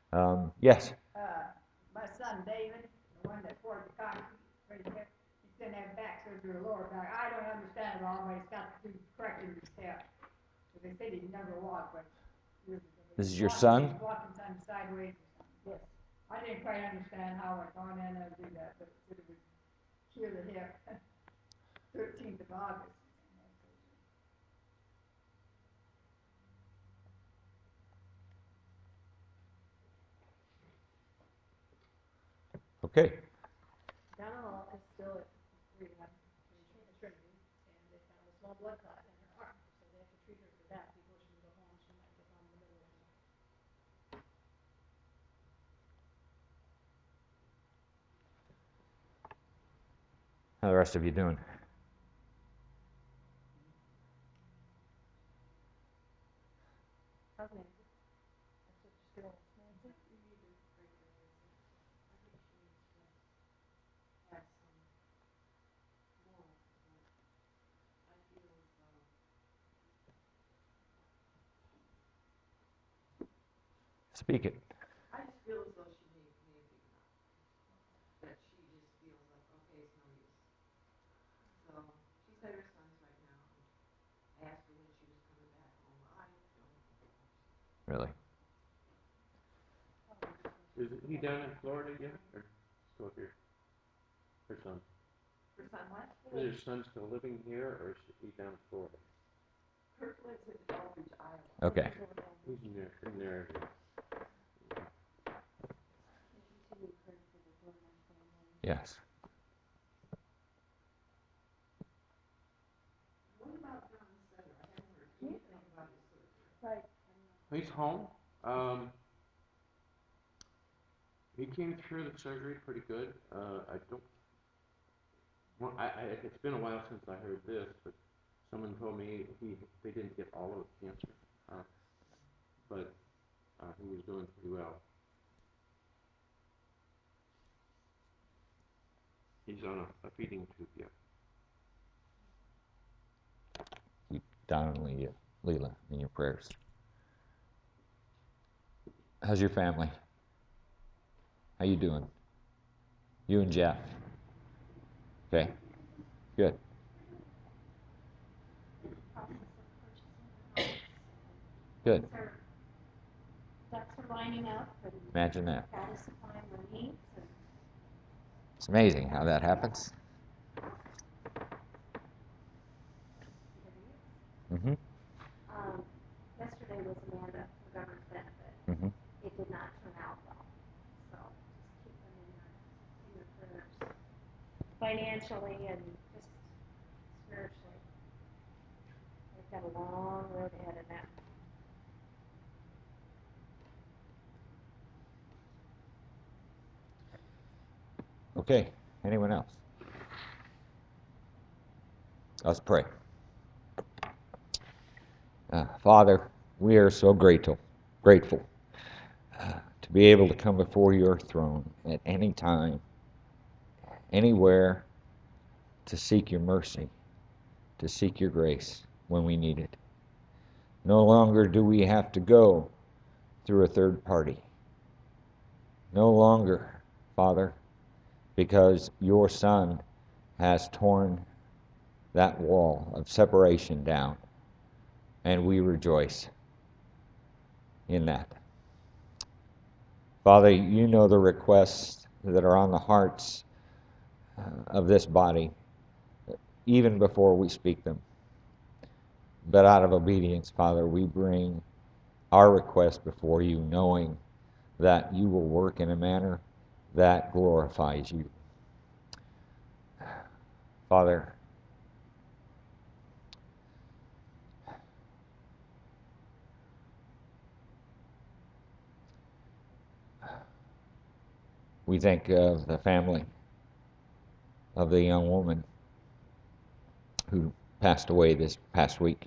Yes. My son David, the one that poured the concrete right there, he's going to have back surgery or lower back. I don't understand it all, but he's got to do correcting his step. So they said he'd never walk, but years ago. This is your son? He's walking kind of sideways or something. Yes. I didn't quite understand how it gone in and do that, but it would cure the hip. 13th of August. Okay. Donna Hall is still at rehab in Trinity, and they found a small blood clot in her arm, so they have to treat her for that before she can go home. She might get home in the middle of the night. How are the rest of you doing? How's Nancy? That's what she's doing. Nancy? You need to break her legs. I think she needs to have some more, but I feel as though Speak it. I just feel as though she may have given up. That she just feels like, okay, it's no use. So she's at her son's right now. I asked her when she was coming back home. I don't know. Really? Is he down in Florida yet, or still here? Her son. Her son what? Is her son still living here, or is he down in Florida? Kurt lives in Elbridge, Iowa. Okay. He's in there. Yes. What about John Sutter? I haven't heard anything about his surgery. Right. He's home. He came through the surgery pretty good. I don't. Well, it's been a while since I heard this, but someone told me they didn't get all of the cancer, but he was doing pretty well. He's on a feeding tube yet. Keep Don and Leela in your prayers. How's your family? How you doing? You and Jeff? Okay. Good. Good. Ducks are lining up. Imagine that. God is supplying the needs. It's amazing how that happens. Mm-hmm. Yesterday was Amanda for Governor's Benefit. Mm-hmm. It did not turn out well. So just keep them in your prayers. Financially and just spiritually. They've got a long road ahead of them. Okay. Anyone else? Let's pray. Father, we are so grateful to be able to come before your throne at any time, anywhere, to seek your mercy, to seek your grace when we need it. No longer do we have to go through a third party. No longer, Father, because your Son has torn that wall of separation down, and we rejoice in that. Father, you know the requests that are on the hearts of this body, even before we speak them. But out of obedience, Father, we bring our request before you, knowing that you will work in a manner that glorifies you. Father, we think of the family of the young woman who passed away this past week.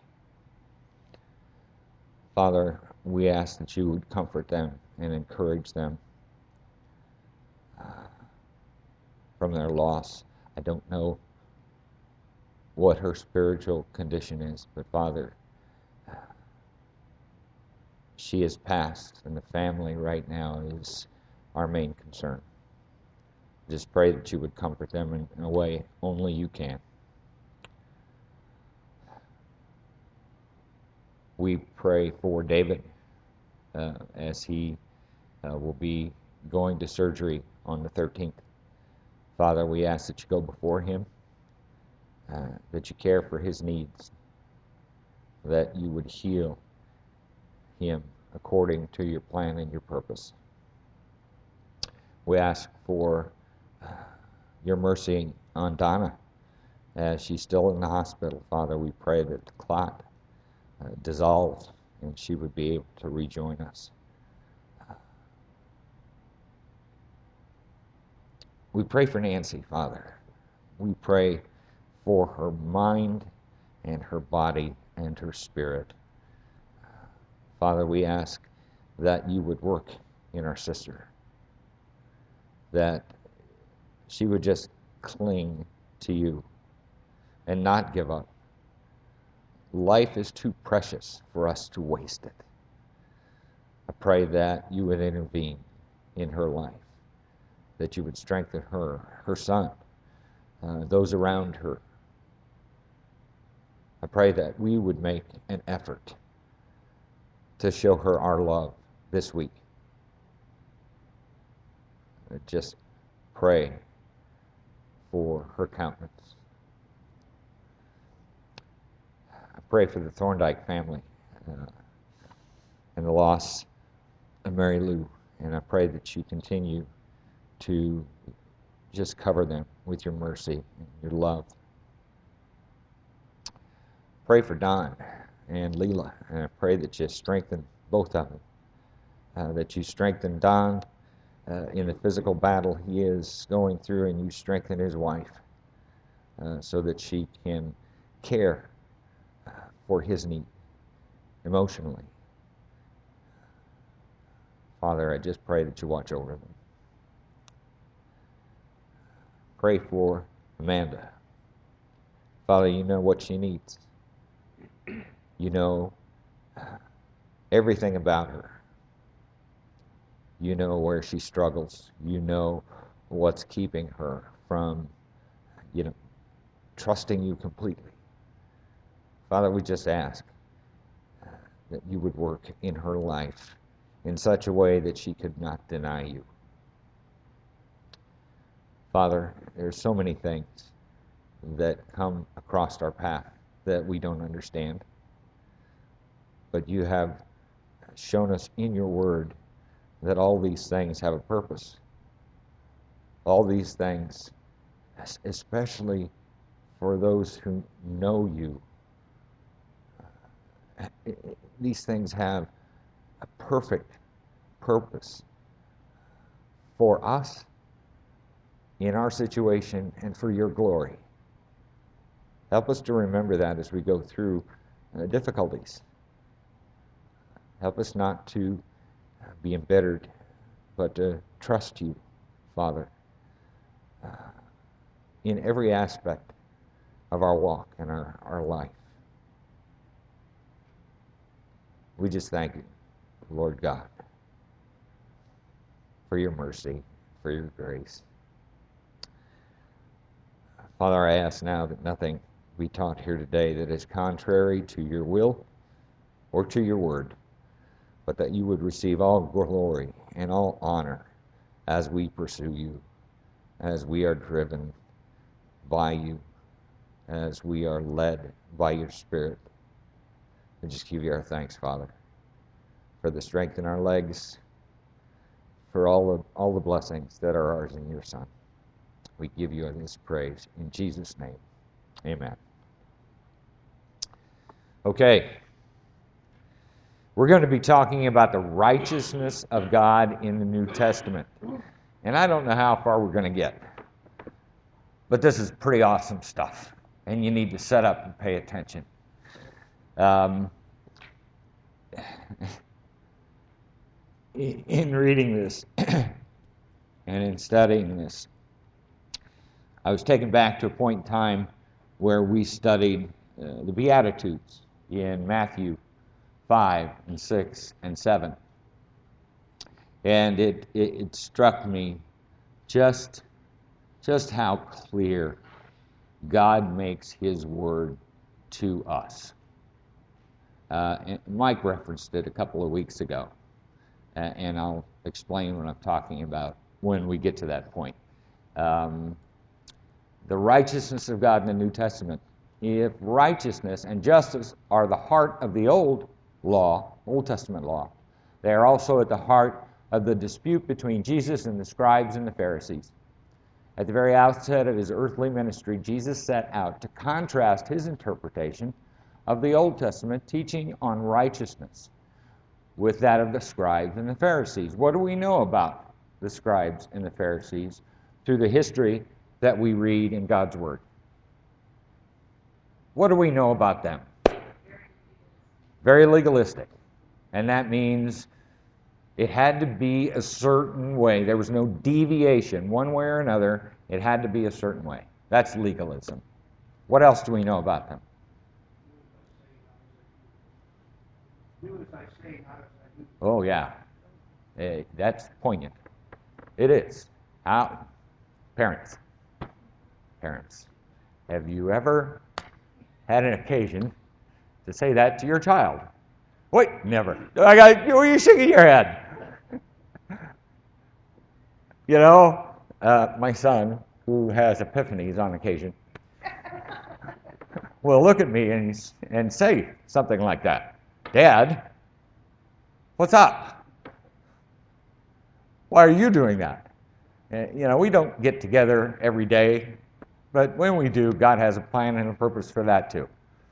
Father, we ask that you would comfort them and encourage them from their loss. I don't know what her spiritual condition is, but Father, she has passed, and the family right now is our main concern. Just pray that you would comfort them in a way only you can. We pray for David as he will be going to surgery on the 13th. Father, we ask that you go before him, that you care for his needs, that you would heal him according to your plan and your purpose. We ask for your mercy on Donna as she's still in the hospital. Father, we pray that the clot dissolves and she would be able to rejoin us. We pray for Nancy, Father. We pray for her mind and her body and her spirit. Father, we ask that you would work in our sister, that she would just cling to you and not give up. Life is too precious for us to waste it. I pray that you would intervene in her life, that you would strengthen her, her son, those around her. I pray that we would make an effort to show her our love this week. Just pray for her countenance. I pray for the Thorndike family and the loss of Mary Lou, and I pray that you continue to just cover them with your mercy and your love. Pray for Don and Leela, and I pray that you strengthen both of them, that you strengthen Don in the physical battle he is going through, and you strengthen his wife so that she can care for his need emotionally. Father, I just pray that you watch over them. Pray for Amanda. Father, you know what she needs. You know everything about her. You know where she struggles. You know what's keeping her from, trusting you completely. Father, we just ask that you would work in her life in such a way that she could not deny you. Father, there's so many things that come across our path that we don't understand. But you have shown us in your word that all these things have a purpose. All these things, especially for those who know you, these things have a perfect purpose for us in our situation and for your glory. Help us to remember that as we go through difficulties. Help us not to be embittered, but to trust you, Father, in every aspect of our walk and our life. We just thank you, Lord God, for your mercy, for your grace. Father, I ask now that nothing be taught here today that is contrary to your will or to your word, but that you would receive all glory and all honor as we pursue you, as we are driven by you, as we are led by your Spirit. We just give you our thanks, Father, for the strength in our legs, for all the blessings that are ours in your Son. We give you this praise in Jesus' name. Amen. Okay. We're going to be talking about the righteousness of God in the New Testament. And I don't know how far we're going to get. But this is pretty awesome stuff. And you need to set up and pay attention. In reading this and in studying this, I was taken back to a point in time where we studied the Beatitudes in Matthew 5 and 6 and 7. And it struck me just how clear God makes his word to us. And Mike referenced it a couple of weeks ago, and I'll explain what I'm talking about when we get to that point. The righteousness of God in the New Testament. If righteousness and justice are the heart of the Old Testament law, they are also at the heart of the dispute between Jesus and the scribes and the Pharisees. At the very outset of his earthly ministry, Jesus set out to contrast his interpretation of the Old Testament teaching on righteousness with that of the scribes and the Pharisees. What do we know about the scribes and the Pharisees through the history that we read in God's Word? What do we know about them? Very legalistic. And that means it had to be a certain way. There was no deviation one way or another. It had to be a certain way. That's legalism. What else do we know about them? Oh, yeah. That's poignant. It is. Parents. Have you ever had an occasion to say that to your child? Wait, never. You're shaking your head. You know, my son, who has epiphanies on occasion, will look at me and say something like that. Dad, what's up? Why are you doing that? We don't get together every day, but when we do, God has a plan and a purpose for that too.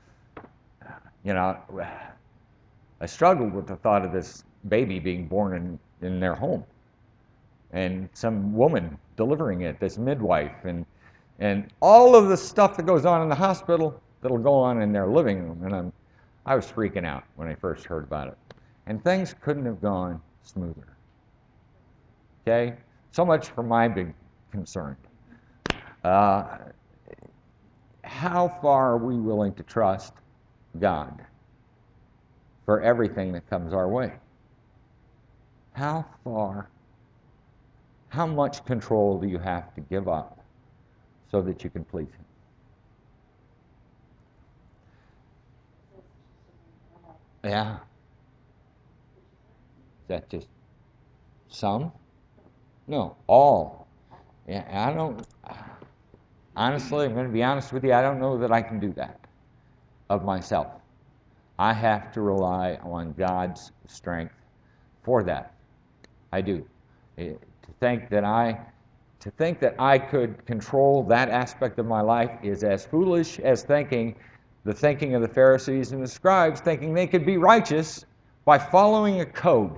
I struggled with the thought of this baby being born in their home, and some woman delivering it, this midwife, and all of the stuff that goes on in the hospital that'll go on in their living room. And I was freaking out when I first heard about it. And things couldn't have gone smoother. Okay? So much for my big concern. How far are we willing to trust God for everything that comes our way? How much control do you have to give up so that you can please Him? Yeah. Is that just some? No, all. Yeah, honestly, I'm going to be honest with you, I don't know that I can do that of myself. I have to rely on God's strength for that. I do. To think that I could control that aspect of my life is as foolish as the thinking of the Pharisees and the scribes, thinking they could be righteous by following a code,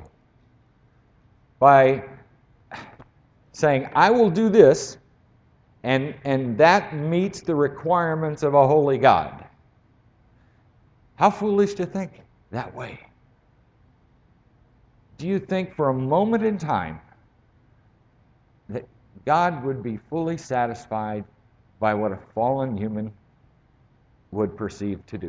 by saying, I will do this, and that meets the requirements of a holy God. How foolish to think that way. Do you think for a moment in time that God would be fully satisfied by what a fallen human would perceive to do?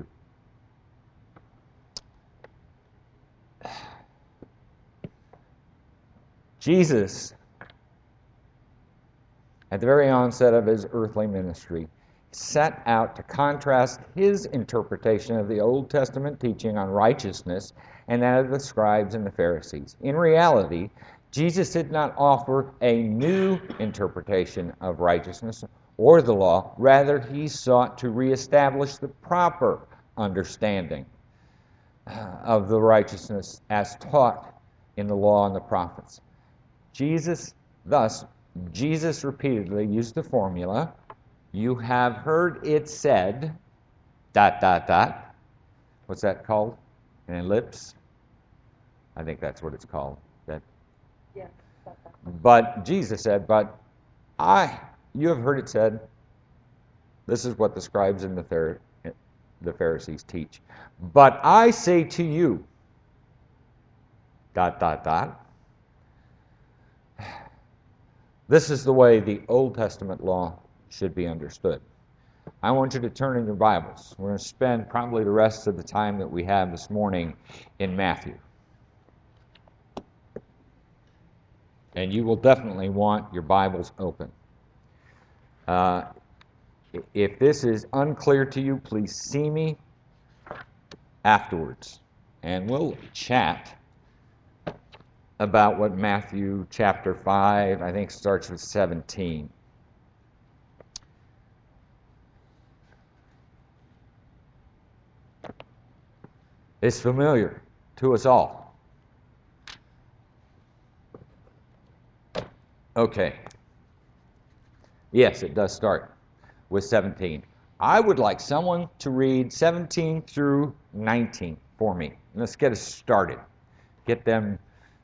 Jesus, at the very onset of his earthly ministry, set out to contrast his interpretation of the Old Testament teaching on righteousness and that of the scribes and the Pharisees. In reality, Jesus did not offer a new interpretation of righteousness or the law. Rather, he sought to reestablish the proper understanding of the righteousness as taught in the law and the prophets. Jesus repeatedly used the formula, you have heard it said, ... What's that called? An ellipse? I think that's what it's called. Yes. But Jesus said, you have heard it said, this is what the scribes and the Pharisees teach. But I say to you, ... This is the way the Old Testament law should be understood. I want you to turn in your Bibles. We're going to spend probably the rest of the time that we have this morning in Matthew. And you will definitely want your Bibles open. If this is unclear to you, please see me afterwards, and we'll chat about what Matthew chapter 5, I think, starts with 17. Is familiar to us all. Okay. Yes, it does start with 17. I would like someone to read 17 through 19 for me. Let's get us started. Get them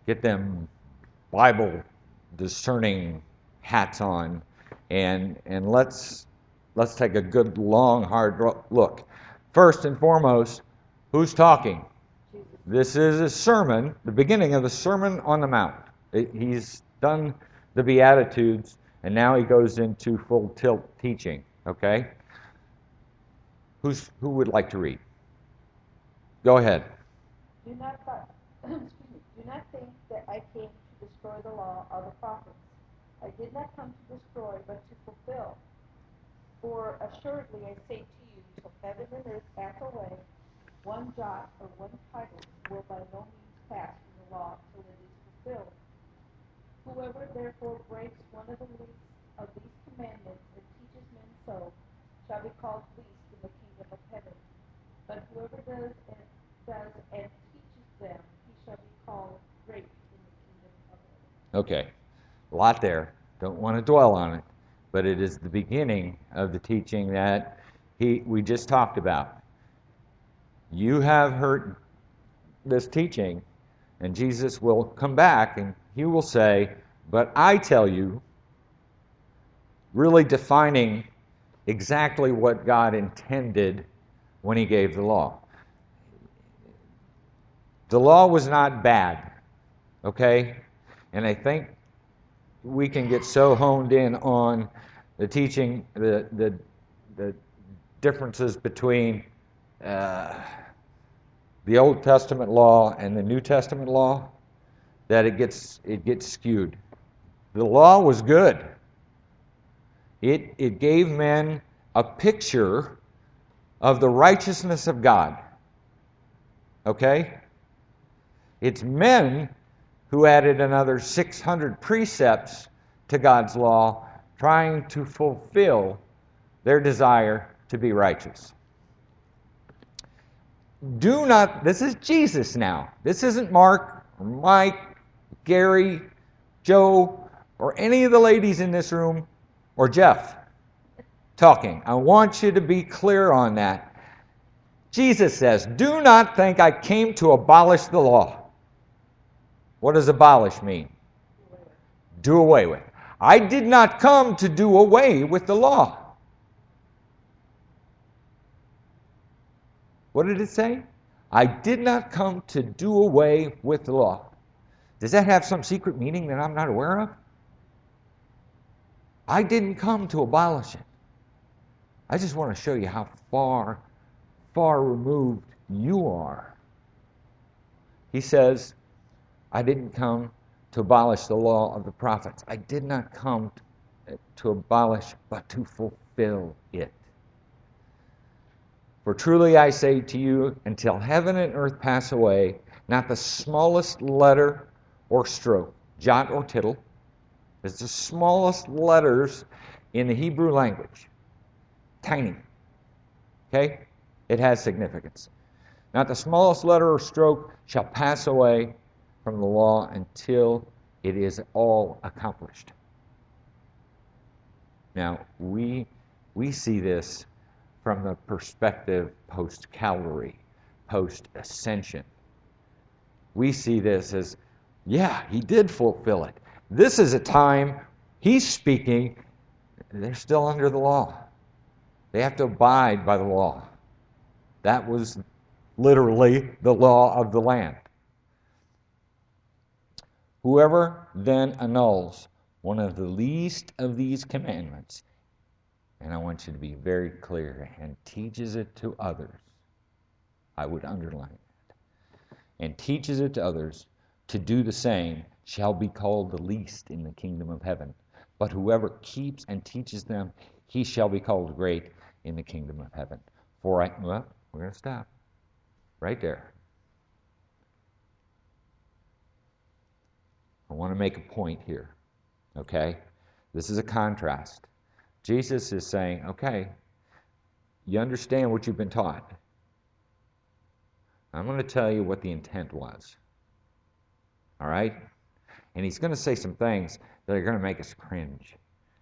Bible discerning hats on, and let's take a good long hard look. First and foremost, who's talking? This is a sermon, the beginning of the Sermon on the Mount. He's done the Beatitudes, and now he goes into full tilt teaching. Okay? Who would like to read? Go ahead. Do not think that I came to destroy the law or the prophets. I did not come to destroy, but to fulfill. For assuredly I say to you, till heaven and earth pass away, one jot or one tittle will by no means pass from the law till it is fulfilled. Whoever therefore breaks one of the least of these commandments and teaches men so, shall be called least in the kingdom of heaven. But whoever does and teaches them, he shall be called great in the kingdom of heaven. Okay. A lot there. Don't want to dwell on it. But it is the beginning of the teaching that we just talked about. You have heard this teaching, and Jesus will come back and he will say, but I tell you, really defining exactly what God intended when he gave the law. The law was not bad, okay? And I think we can get so honed in on the teaching, the differences between the Old Testament law and the New Testament law that it gets skewed. The law was good. It gave men a picture of the righteousness of God. Okay? It's men who added another 600 precepts to God's law, trying to fulfill their desire to be righteous. This is Jesus now. This isn't Mark, or Mike, Gary, Joe, or any of the ladies in this room, or Jeff talking. I want you to be clear on that. Jesus says, do not think I came to abolish the law. What does abolish mean? Do away with. I did not come to do away with the law. What did it say? I did not come to do away with the law. Does that have some secret meaning that I'm not aware of? I didn't come to abolish it. I just want to show you how far removed you are. He says, I didn't come to abolish the law of the prophets. I did not come to abolish, but to fulfill it. For truly I say to you, until heaven and earth pass away, not the smallest letter or stroke, jot or tittle, is the smallest letters in the Hebrew language. Tiny. Okay? It has significance. Not the smallest letter or stroke shall pass away from the law until it is all accomplished. Now, we see this from the perspective post-Calvary, post-ascension. We see this as, yeah, he did fulfill it. This is a time he's speaking, they're still under the law. They have to abide by the law. That was literally the law of the land. Whoever then annuls one of the least of these commandments and I want you to be very clear, and teaches it to others. I would underline that. And teaches it to others to do the same shall be called the least in the kingdom of heaven. But whoever keeps and teaches them, he shall be called great in the kingdom of heaven. Well, we're going to stop right there. I want to make a point here, okay? This is a contrast. Jesus is saying, okay, you understand what you've been taught. I'm going to tell you what the intent was. All right? And he's going to say some things that are going to make us cringe.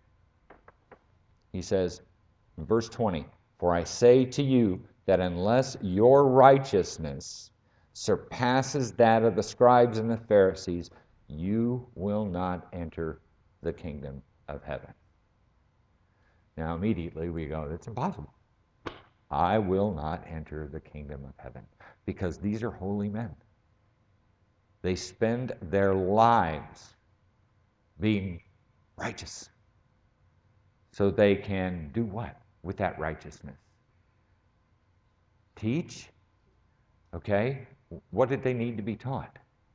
He says, in verse 20, "For I say to you that unless your righteousness surpasses that of the scribes and the Pharisees, you will not enter the kingdom of heaven." Now, immediately we go, that's impossible. I will not enter the kingdom of heaven, because these are holy men. They spend their lives being righteous, so they can do what with that righteousness? Teach. Okay? What did they need to be taught?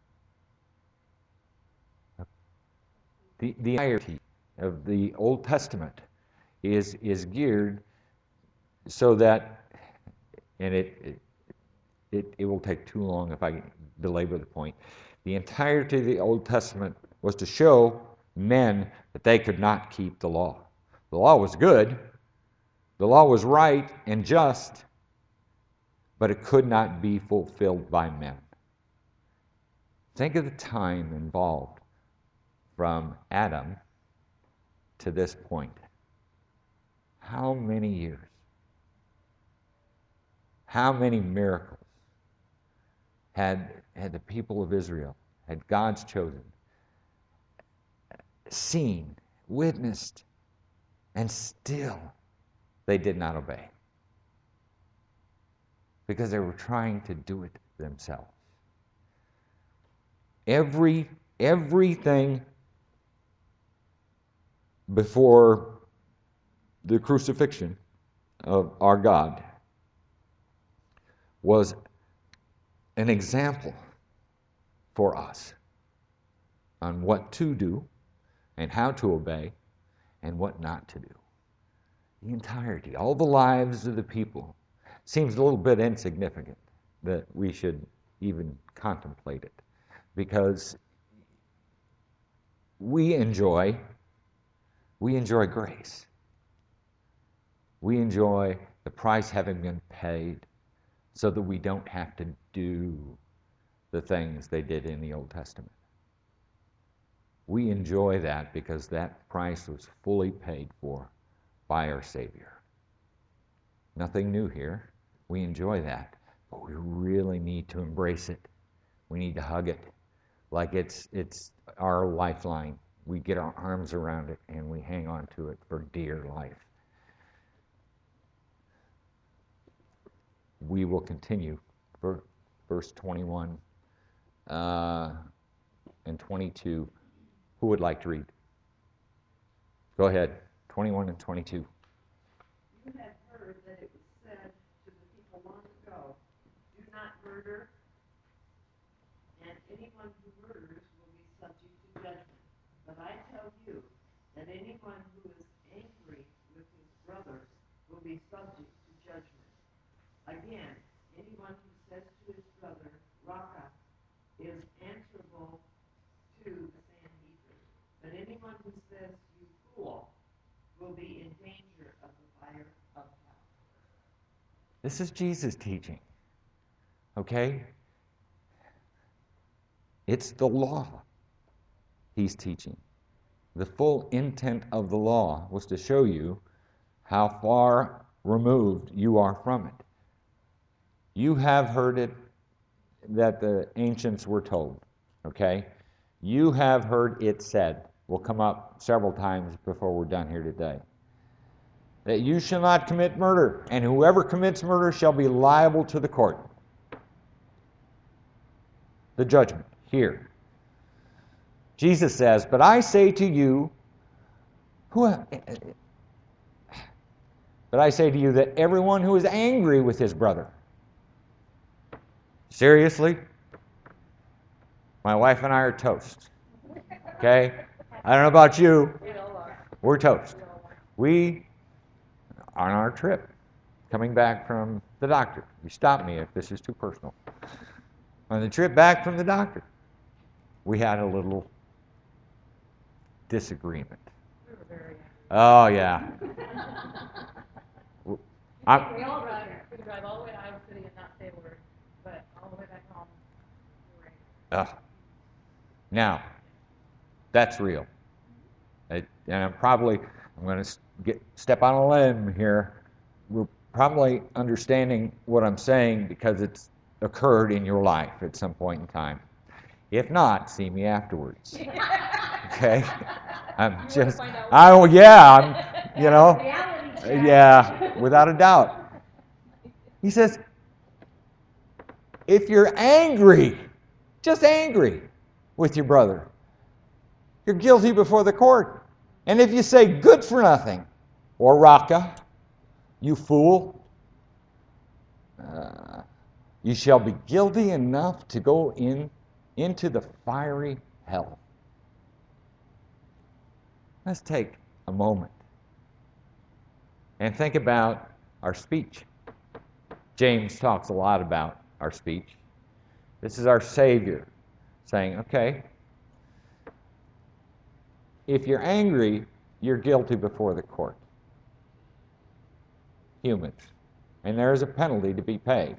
The entirety of the Old Testament is geared so that, and it will take too long if I belabor the point. The entirety of the Old Testament was to show men that they could not keep the law. The law was good, the law was right and just, but it could not be fulfilled by men. Think of the time involved from Adam to this point. How many years? How many miracles had the people of Israel, had God's chosen, seen, witnessed, and still they did not obey? Because they were trying to do it themselves. Everything before the crucifixion of our God was an example for us on what to do and how to obey and what not to do. The entirety, all the lives of the people, seems a little bit insignificant that we should even contemplate it, because we enjoy grace. We enjoy the price having been paid so that we don't have to do the things they did in the Old Testament. We enjoy that because that price was fully paid for by our Savior. Nothing new here. We enjoy that, but we really need to embrace it. We need to hug it like it's our lifeline. We get our arms around it and we hang on to it for dear life. We will continue for verse 21 and 22. Who would like to read? Go ahead, 21 and 22. You have heard that it was said to the people long ago, "Do not murder, and anyone who murders will be subject to judgment. But I tell you that anyone who is angry with his brother will be subject to judgment. Again, anyone who says to his brother, 'Raka,' is answerable to the Sanhedrin. But anyone who says, 'You fool,' will be in danger of the fire of hell." This is Jesus teaching, okay? It's the law he's teaching. The full intent of the law was to show you how far removed you are from it. You have heard it that the ancients were told, okay? You have heard it said, will come up several times before we're done here today, that you shall not commit murder, and whoever commits murder shall be liable to the court. The judgment here. Jesus says, "But I say to you, But I say to you that everyone who is angry with his brother. Seriously? My wife and I are toast. Okay? I don't know about you. We're toast. We, on our trip, coming back from the doctor, you stop me if this is too personal. On the trip back from the doctor, we had a little disagreement. Oh, yeah. We all drive. We can drive all the way to Iowa City and not say a word, but all the way back home, we're right. Now, that's real. And I'm going to step on a limb here. We're probably understanding what I'm saying because it's occurred in your life at some point in time. If not, see me afterwards. Okay? Yeah, without a doubt. He says, if you're angry, just angry with your brother, you're guilty before the court. And if you say good for nothing, or raka, you fool, you shall be guilty enough to go into the fiery hell. Let's take a moment and think about our speech. James talks a lot about our speech. This is our Savior saying, okay, if you're angry, you're guilty before the court. Humans. And there is a penalty to be paid.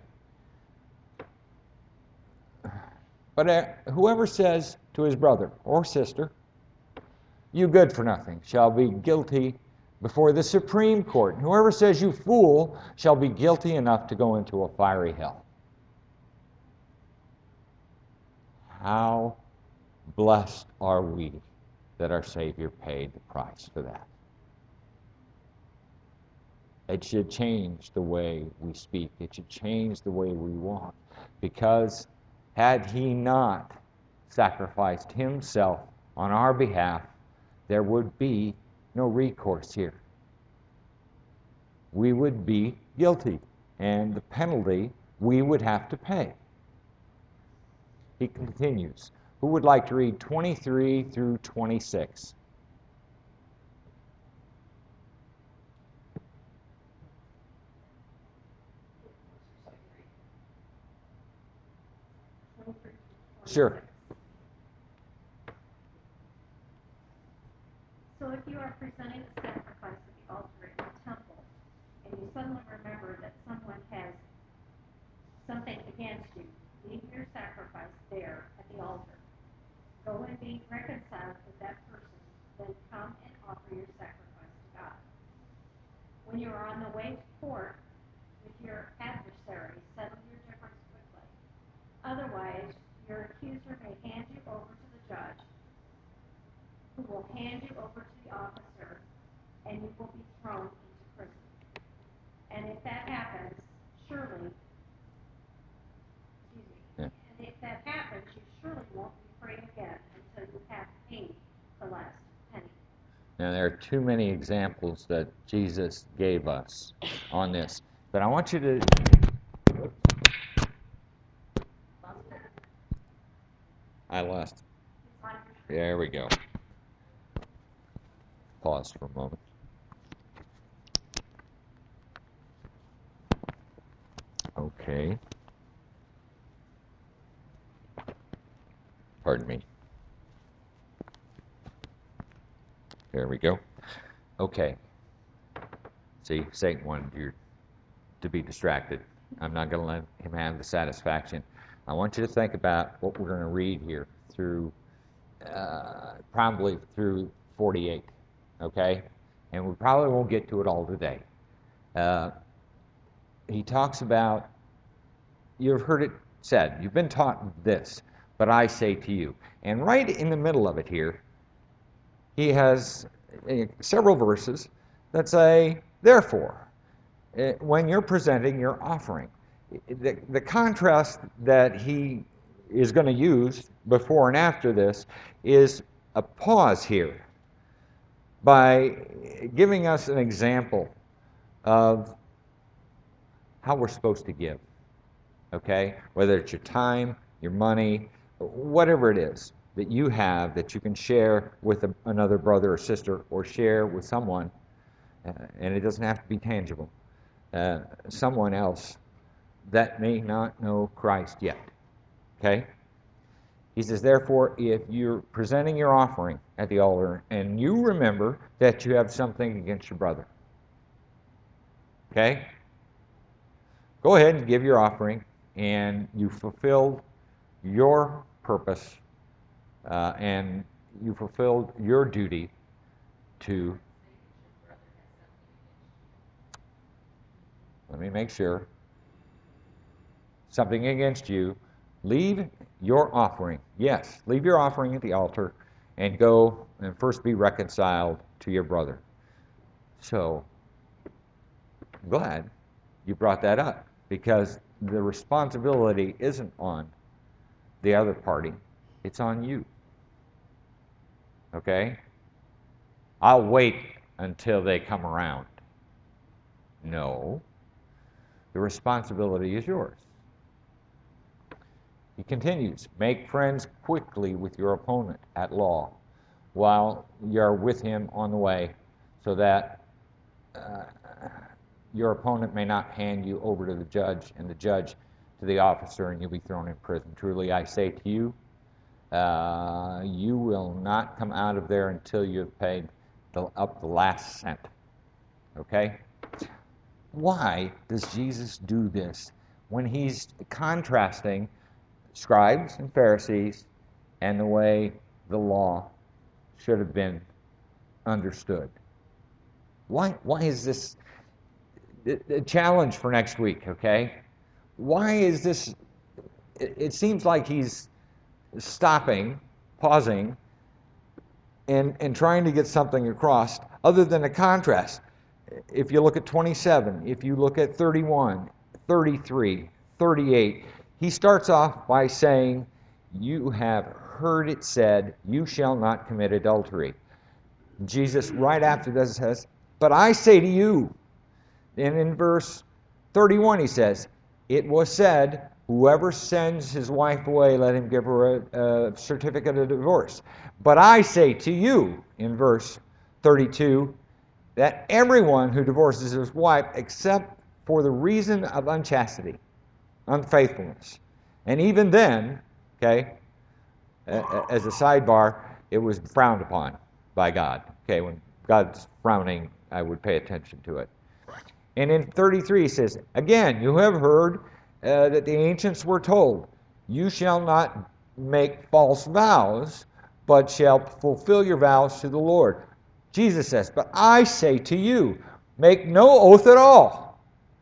But whoever says to his brother or sister, you good for nothing, shall be guilty before the Supreme Court. And whoever says you fool shall be guilty enough to go into a fiery hell. How blessed are we that our Savior paid the price for that. It should change the way we speak. It should change the way we walk. Because had he not sacrificed himself on our behalf, there would be no recourse here. We would be guilty, and the penalty we would have to pay. He continues. Who would like to read 23 through 26? Sure. So if you are presenting a sacrifice at the altar in the temple, and you suddenly remember that someone has something against you, leave your sacrifice there at the altar. Go and be reconciled with that person, then come and offer your sacrifice to God. When you are on the way to court with your adversary, settle your difference quickly. Otherwise, your accuser may hand you over to the judge, who will hand you over to the officer, and you will be thrown into prison. And if that happens, you won't be free again until you have paid the last penny. Now, there are too many examples that Jesus gave us on this, but I want you to... I lost. There we go. Pause for a moment. Okay. Pardon me. There we go. Okay. See, Satan wanted you to be distracted. I'm not going to let him have the satisfaction. I want you to think about what we're going to read here through, probably through 48, okay? And we probably won't get to it all today. He talks about, you've heard it said, you've been taught this, but I say to you. And right in the middle of it here, he has several verses that say, therefore, when you're presenting your offering. The contrast that he is going to use before and after this is a pause here by giving us an example of how we're supposed to give, okay? Whether it's your time, your money, whatever it is that you have that you can share with another brother or sister or share with someone, and it doesn't have to be tangible, someone else that may not know Christ yet, okay? He says, therefore, if you're presenting your offering at the altar and you remember that you have something against your brother, okay? Go ahead and give your offering, and you fulfilled your purpose, and you fulfilled your duty to, let me make sure, something against you, leave your offering. Yes, leave your offering at the altar and go and first be reconciled to your brother. So, I'm glad you brought that up, because the responsibility isn't on the other party, it's on you. Okay? I'll wait until they come around. No. The responsibility is yours. He continues, make friends quickly with your opponent at law while you're with him on the way, so that your opponent may not hand you over to the judge, and the judge to the officer, and you'll be thrown in prison. Truly, I say to you, you will not come out of there until you have paid up the last cent. Okay? Why does Jesus do this when he's contrasting scribes and Pharisees and the way the law should have been understood? Why is this a challenge for next week, okay? Why is this? It seems like he's stopping, pausing, and trying to get something across other than a contrast. If you look at 27, if you look at 31, 33, 38, he starts off by saying, you have heard it said, you shall not commit adultery. Jesus, right after this, says, but I say to you. And in verse 31, he says, it was said, whoever sends his wife away, let him give her a certificate of divorce. But I say to you, in verse 32, that everyone who divorces his wife, except for the reason of unchastity, unfaithfulness. And even then, okay, as a sidebar, it was frowned upon by God. Okay, when God's frowning, I would pay attention to it. And in 33, he says, again, you have heard that the ancients were told, you shall not make false vows, but shall fulfill your vows to the Lord. Jesus says, but I say to you, make no oath at all,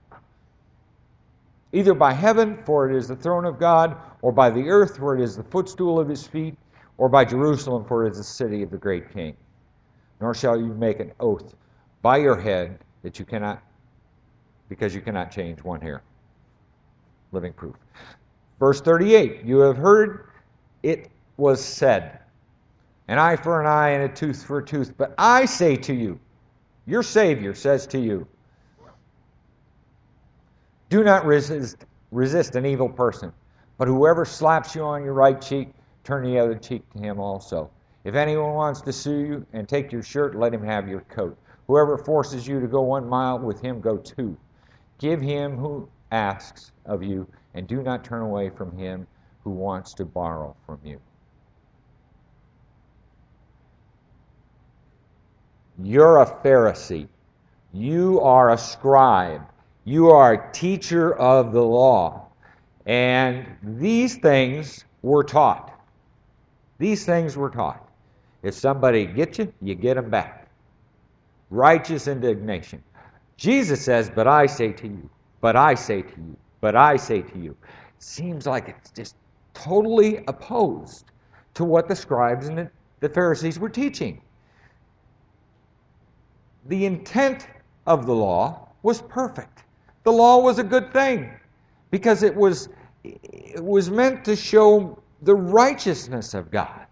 either by heaven, for it is the throne of God, or by the earth, for it is the footstool of his feet, or by Jerusalem, for it is the city of the great king. Nor shall you make an oath by your head that you cannot, because you cannot change one hair. Living proof. Verse 38, you have heard it was said, an eye for an eye and a tooth for a tooth. But I say to you, your Savior says to you, do not resist an evil person, but whoever slaps you on your right cheek, turn the other cheek to him also. If anyone wants to sue you and take your shirt, let him have your coat. Whoever forces you to go 1 mile, with him go 2. Give him who asks of you, and do not turn away from him who wants to borrow from you. You're a Pharisee. You are a scribe. You are a teacher of the law. And these things were taught. These things were taught. If somebody gets you, you get them back. Righteous indignation. Jesus says, but I say to you, but I say to you, but I say to you. Seems like it's just totally opposed to what the scribes and the Pharisees were teaching. The intent of the law was perfect. The law was a good thing because it was meant to show the righteousness of God.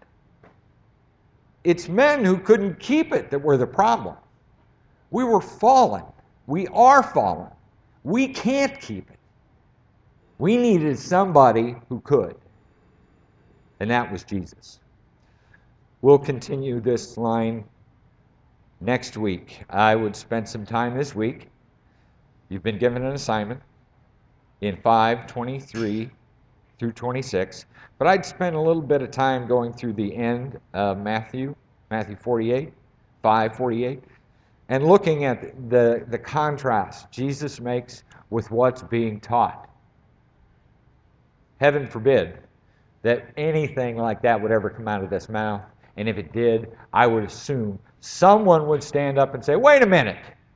It's men who couldn't keep it that were the problem. We were fallen. We are fallen. We can't keep it. We needed somebody who could, and that was Jesus. We'll continue this line next week. I would spend some time this week. You've been given an assignment in 5:23 through 26, but I'd spend a little bit of time going through the end of Matthew 48, 5:48, and looking at the contrast Jesus makes with what's being taught. Heaven forbid that anything like that would ever come out of this mouth, and if it did, I would assume someone would stand up and say, "Wait a minute."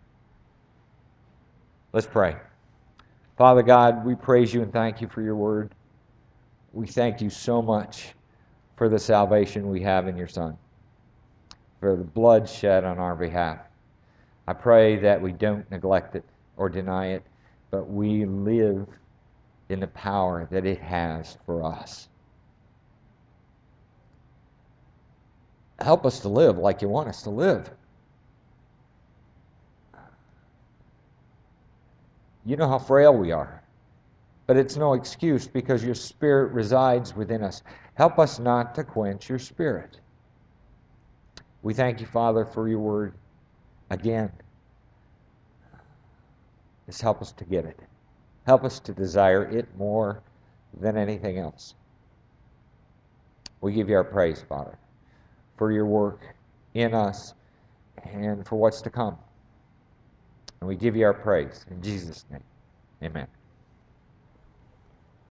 Let's pray. Father God, we praise you and thank you for your word. We thank you so much for the salvation we have in your Son, for the blood shed on our behalf. I pray that we don't neglect it or deny it, but we live in the power that it has for us. Help us to live like you want us to live. You know how frail we are, but it's no excuse because your Spirit resides within us. Help us not to quench your Spirit. We thank you, Father, for your word again. Just help us to get it. Help us to desire it more than anything else. We give you our praise, Father, for your work in us and for what's to come. And we give you our praise. In Jesus' name, amen.